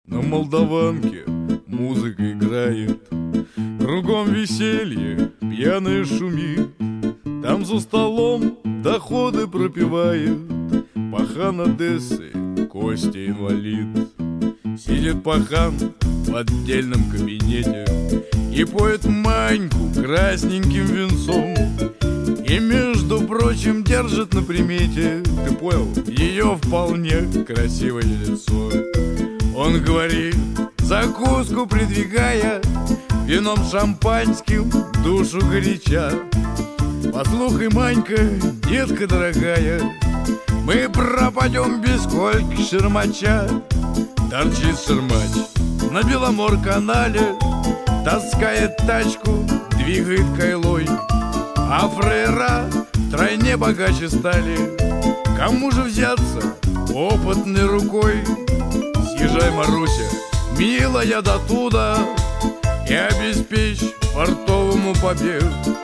На Молдаванке музыка играет, кругом веселье, пьяная шумит. Там за столом доходы пропивает пахан Одессы Костя инвалид. Сидит пахан в отдельном кабинете и поет Маньку красненьким венцом. И, между прочим, держит на примете, ты понял, ее вполне красивое лицо. Он говорит, закуску придвигая, вином шампанским душу горяча: послухай, Манька, детка дорогая, мы пропадем без кольки шермача. Торчит шермач на Беломор-канале, таскает тачку, двигает кайлой, а фраера втройне богаче стали. Кому же взяться опытной рукой? Съезжай, Маруся, милая, до туда, и обеспечь портовому побег.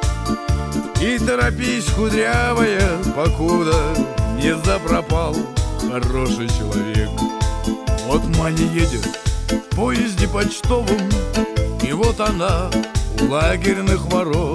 И торопись, кудрявая, покуда не запропал хороший человек. Вот Маня едет в поезде почтовом, и вот она у лагерных ворот.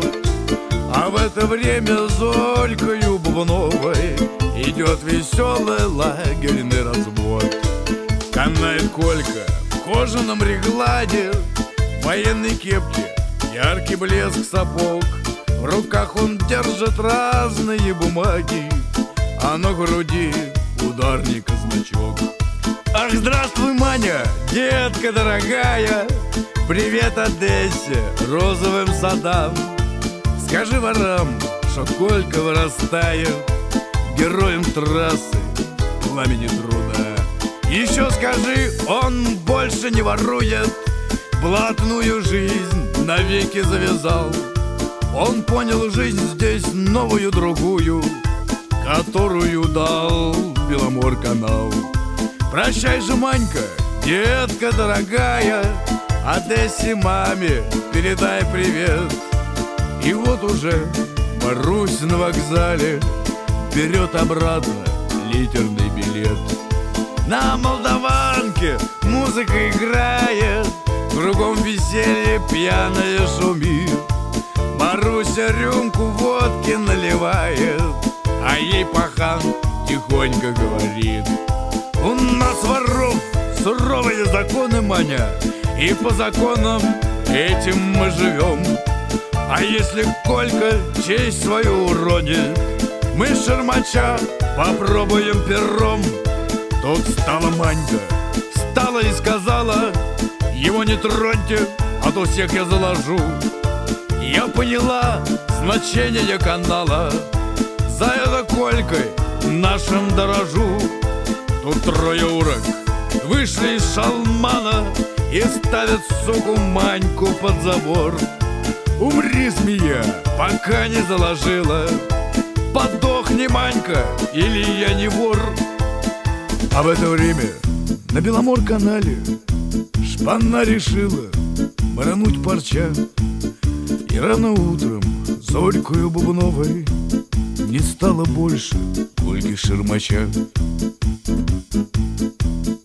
А в это время Золькою Бубновой идет веселый лагерный развод. Канает Колька в кожаном регладе, в военной кепке, яркий блеск сапог. В руках он держит разные бумаги, а на груди ударника значок. Ах, здравствуй, Маня, детка дорогая, привет Одессе, розовым садам. Скажи ворам, что Колька вырастает героем трассы пламени труда. Еще скажи, он больше не ворует, блатную жизнь навеки завязал. Он понял жизнь здесь новую, другую, которую дал Беломор-канал. Прощай же, Манька, детка дорогая, Одессе маме передай привет. И вот уже Марусь на вокзале берет обратно литерный билет. На Молдаванке музыка играет, кругом веселье пьяная шумит. Маруся рюмку водки наливает, а ей пахан тихонько говорит: у нас воров суровые законы, Маня, и по законам этим мы живем. А если Колька честь свою уронит, мы шермача попробуем пером. Тут стала Манька, встала и сказала: его не троньте, а то всех я заложу. Я поняла значение канала, за это Колькой нашим дорожу. Тут трое урок вышли из шалмана и ставят суку Маньку под забор. Умри, змея, пока не заложила, подохни, Манька, или я не вор. А в это время на Беломор-канале шпана решила марануть парча. И рано утром Зорькою Бубновой не стало больше Ольги Шермача.